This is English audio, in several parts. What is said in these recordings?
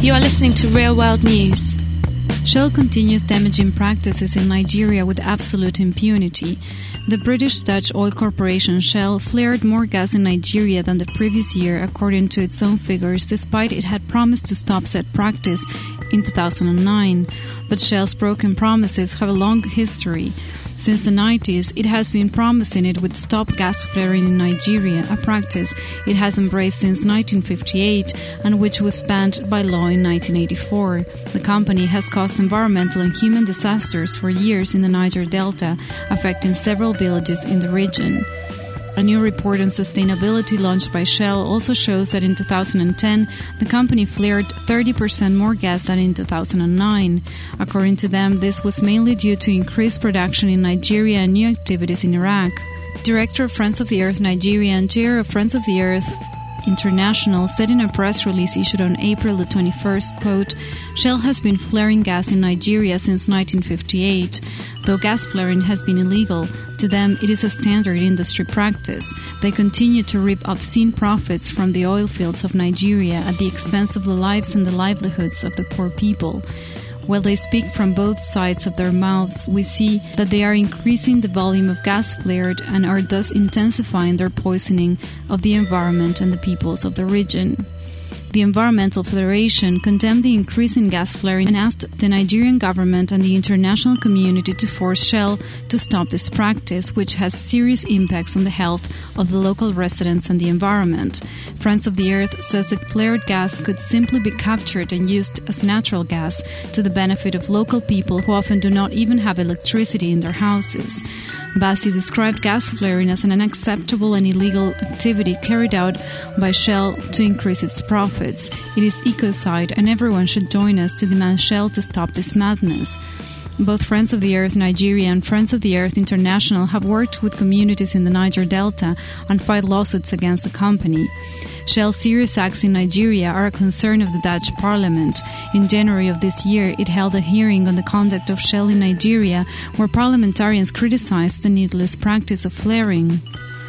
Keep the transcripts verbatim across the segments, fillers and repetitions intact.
You are listening to Real World News. Shell continues damaging practices in Nigeria with absolute impunity. The British-Dutch oil corporation Shell flared more gas in Nigeria than the previous year, according to its own figures, despite it had promised to stop said practice in two thousand nine. But Shell's broken promises have a long history. Since the nineties, it has been promising it would stop gas flaring in Nigeria, a practice it has embraced since nineteen fifty-eight and which was banned by law in nineteen eighty-four. The company has caused environmental and human disasters for years in the Niger Delta, affecting several villages in the region. A new report on sustainability launched by Shell also shows that in two thousand ten, the company flared thirty percent more gas than in two thousand nine. According to them, this was mainly due to increased production in Nigeria and new activities in Iraq. Director of Friends of the Earth Nigeria and Chair of Friends of the Earth International said in a press release issued on April the twenty-first, quote, "Shell has been flaring gas in Nigeria since nineteen fifty-eight. Though gas flaring has been illegal, to them it is a standard industry practice. They continue to reap obscene profits from the oil fields of Nigeria at the expense of the lives and the livelihoods of the poor people. While they speak from both sides of their mouths, we see that they are increasing the volume of gas flared and are thus intensifying their poisoning of the environment and the peoples of the region." The Environmental Federation condemned the increase in gas flaring and asked the Nigerian government and the international community to force Shell to stop this practice, which has serious impacts on the health of the local residents and the environment. Friends of the Earth says that flared gas could simply be captured and used as natural gas to the benefit of local people who often do not even have electricity in their houses. Bassi described gas flaring as an unacceptable and illegal activity carried out by Shell to increase its profits. It is ecocide, and everyone should join us to demand Shell to stop this madness. Both Friends of the Earth Nigeria and Friends of the Earth International have worked with communities in the Niger Delta and filed lawsuits against the company. Shell's serious acts in Nigeria are a concern of the Dutch Parliament. In January of this year, it held a hearing on the conduct of Shell in Nigeria, where parliamentarians criticized the needless practice of flaring.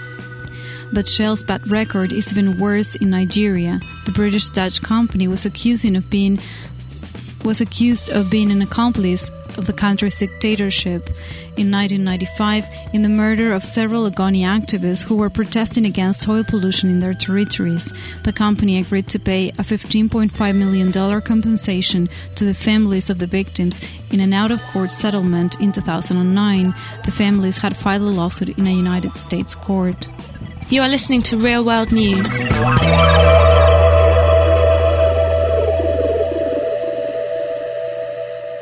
But Shell's bad record is even worse in Nigeria. The British-Dutch company was accusing of being was accused of being an accomplice of the country's dictatorship. In nineteen ninety-five, in the murder of several Ogoni activists who were protesting against oil pollution in their territories, the company agreed to pay a fifteen point five million dollars compensation to the families of the victims in an out-of-court settlement in two thousand nine. The families had filed a lawsuit in a United States court. You are listening to Real World News.